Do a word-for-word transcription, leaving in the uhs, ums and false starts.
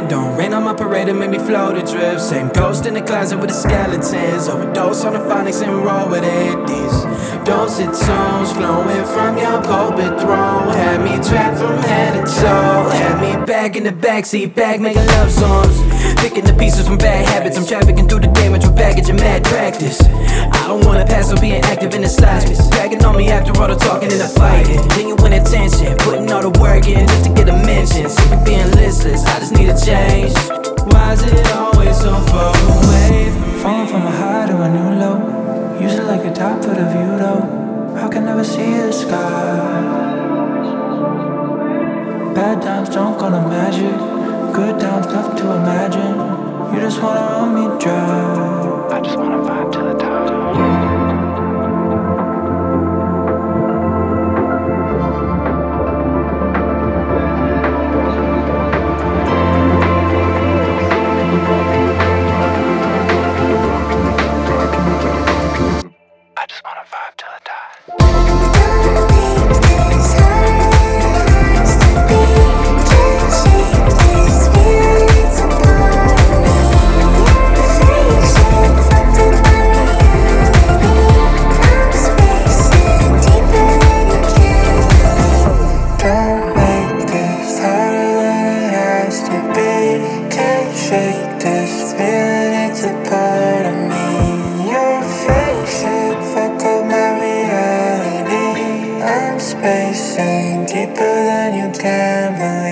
It don't rain on my parade, it make me float adrift. Same ghost in the closet with the skeletons. Overdose on the phonics and roll with it. These dulcet tones flowing from your pulpit throne had me trapped from head to toe. Had me back in the backseat, back making love songs, picking the pieces from bad habits. I'm trafficking through the damage with baggage and mad practice. I don't wanna pass on being active in the slightest. Bragging on me after all the talking and the fighting. Genuine attention, putting all the work in just to get a mention. Sick of being listless, I just need a change. Why is it always so far away from me? Falling from a high to a new low. Usually like a top for the view though. I can never see the sky. Bad times don't go to magic. Good times tough to imagine. You just wanna run me dry. I just wanna vibe till the top. I just wanna vibe till I die. Shake this feeling, it's a part of me. Your face should fuck up my reality. I'm spacing deeper than you can believe.